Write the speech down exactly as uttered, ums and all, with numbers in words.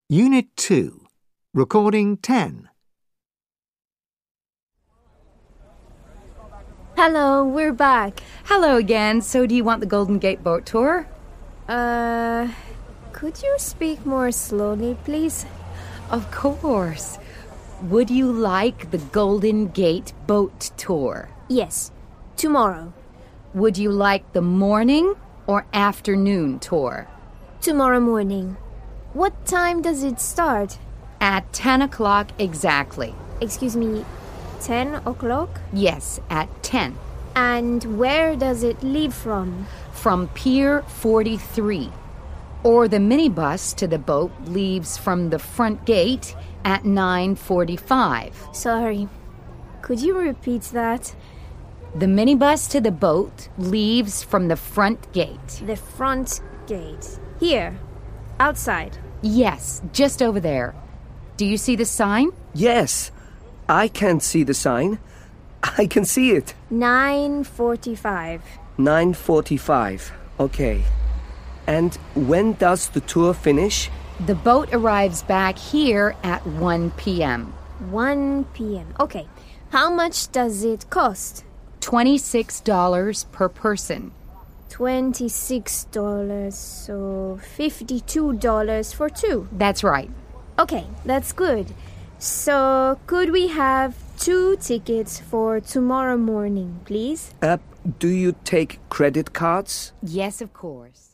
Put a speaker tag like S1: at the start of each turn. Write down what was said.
S1: Unit two, Recording ten.
S2: Hello, we're back.
S3: Hello again. So do you want the Golden Gate boat tour?
S2: Uh, could you speak more slowly, please?
S3: Of course. Would you like the Golden Gate boat tour?
S2: Yes, tomorrow.
S3: Would you like the morning or afternoon tour?
S2: Tomorrow morning. What time does it start?
S3: At ten o'clock exactly.
S2: Excuse me, ten o'clock?
S3: Yes, at ten.
S2: And where does it leave from?
S3: From Pier forty-three. Or the minibus to the boat leaves from the front gate at nine forty-five.
S2: Sorry, could you repeat that?
S3: The minibus to the boat leaves from the front gate.
S2: The front gate. Here, outside.
S3: Yes, just over there. Do you see the sign?
S4: Yes, I can see the sign. I can see it.
S2: nine forty-five.
S4: nine forty-five. Okay. And when does the tour finish?
S3: The boat arrives back here at one p.m.
S2: one p.m. Okay. How much does it cost?
S3: twenty-six dollars per person.
S2: twenty-six dollars, so fifty-two dollars for two.
S3: That's right.
S2: Okay, that's good. So, could we have two tickets for tomorrow morning, please?
S4: Uh, do you take credit cards?
S3: Yes, of course.